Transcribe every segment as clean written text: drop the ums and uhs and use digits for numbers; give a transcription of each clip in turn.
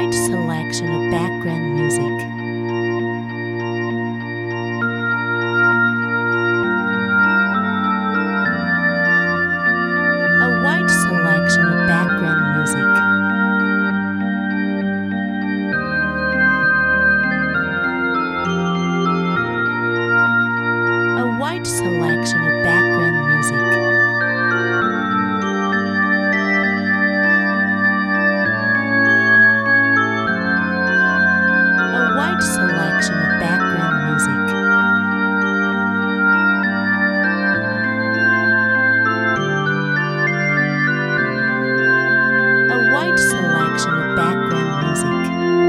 wide selection of background music. A wide selection of background music. A wide selection of background music. A wide selection of background music. A wide selection of background music.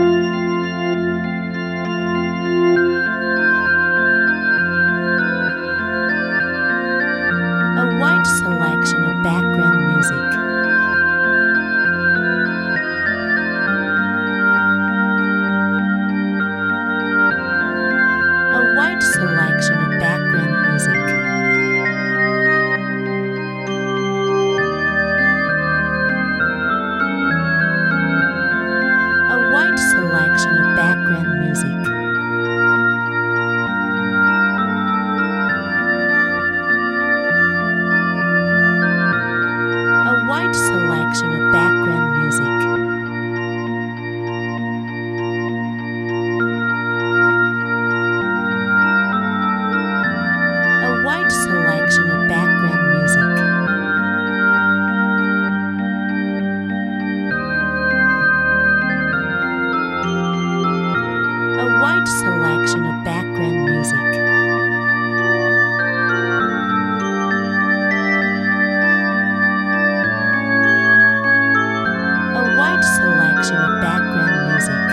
A wide selection of background music. A wide selection of background music. A wide selection of background music. A wide selection of background music. A wide selection of background music. A wide selection of background music. A wide selection of background music.